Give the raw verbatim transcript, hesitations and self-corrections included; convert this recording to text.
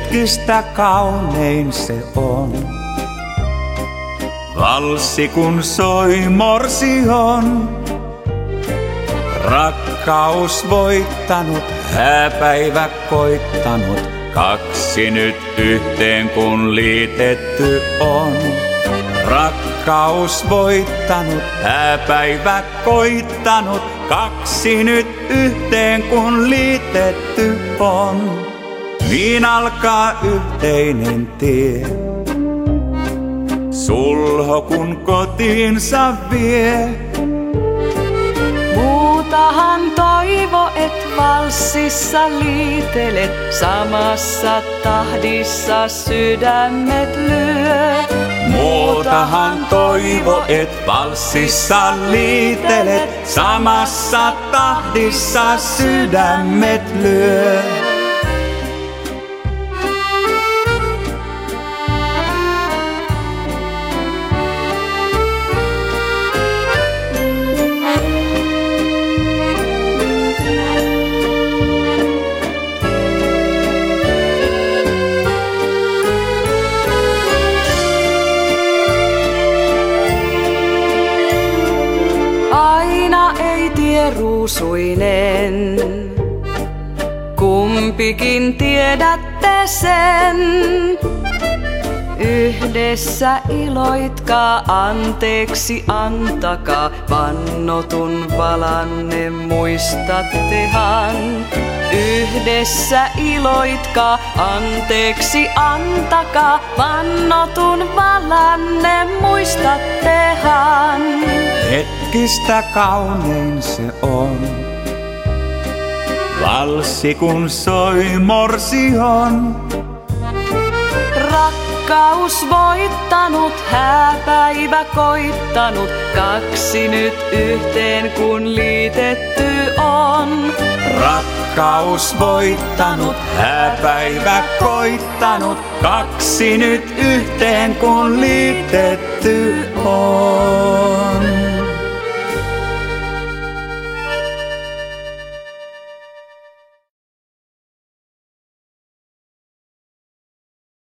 Hetkistä kaunein se on. Valssi kun soi morsion. Rakkaus voittanut, hääpäivä koittanut. Kaksi nyt yhteen kun liitetty on. Rakkaus voittanut, hääpäivä koittanut. Kaksi nyt yhteen kun liitetty on. Niin alkaa yhteinen tie. Sulho kun kotiinsa vie. Muutahan toivo, et valssissa liitelet. Samassa tahdissa sydämet lyö. Muutahan toivo, et valssissa liitelet. Samassa tahdissa sydämet lyö. Ruusuinen, kumpikin tiedätte sen. Yhdessä iloitkaa, anteeksi antakaa, vannotun valanne muistattehan. Yhdessä iloitkaa, anteeksi antakaa, vannotun valanne muistattehan. Hetkistä kaunein se on. Valssi kun soi morsion. Rakkaus voittanut, hääpäivä koittanut. Kaksi nyt yhteen kun liitetty on. Rakkaus voittanut, hääpäivä koittanut. Kaksi nyt yhteen kun liitetty on.